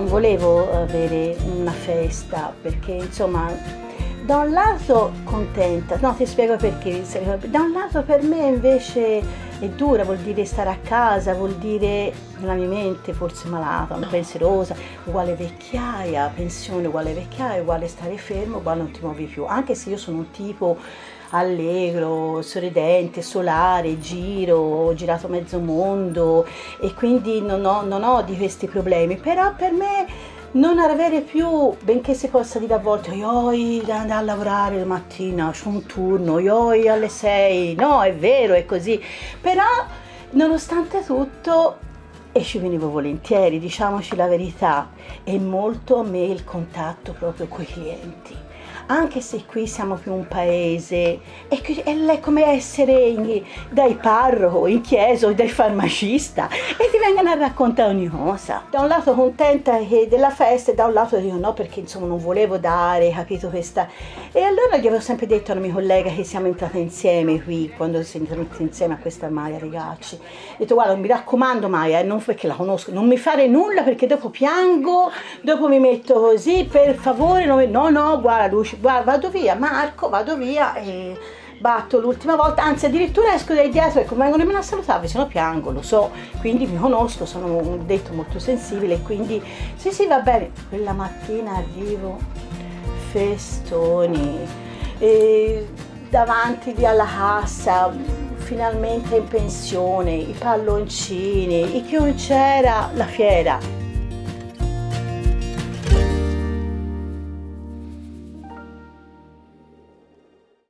non volevo avere una festa perché insomma da un lato contenta, no ti spiego perché, da un lato per me invece è dura, vuol dire stare a casa, vuol dire la mia mente forse malata, pensierosa, uguale vecchiaia, pensione uguale vecchiaia, uguale stare fermo, uguale non ti muovi più, anche se io sono un tipo allegro, sorridente, solare, ho girato mezzo mondo e quindi non ho di questi problemi, però per me non avere più, benché si possa dire a volte oi da andare a lavorare la mattina, c'ho un turno, oi alle 6, no è vero, è così, però nonostante tutto e ci venivo volentieri, diciamoci la verità, è molto a me il contatto proprio coi clienti. Anche se qui siamo più un paese, è come essere dai parroco, in chiesa o dai farmacista e ti vengono a raccontare ogni cosa. Da un lato contenta della festa e da un lato dico no perché insomma non volevo dare, capito questa. E allora gli avevo sempre detto alla mia collega che siamo entrate insieme qui, quando siamo entrate insieme a questa Maia Regacci, ho detto guarda mi raccomando Maia, non perché la conosco, non mi fare nulla perché dopo piango, dopo mi metto così, per favore, no guarda Lucia, guarda, vado via Marco, vado via e batto l'ultima volta, anzi addirittura esco dai dietro e come vengono nemmeno a salutarvi, se no piango, lo so, quindi mi conosco, sono un detto molto sensibile, quindi sì va bene, quella mattina arrivo, festoni, e davanti lì alla cassa, finalmente in pensione, i palloncini, che non c'era la fiera.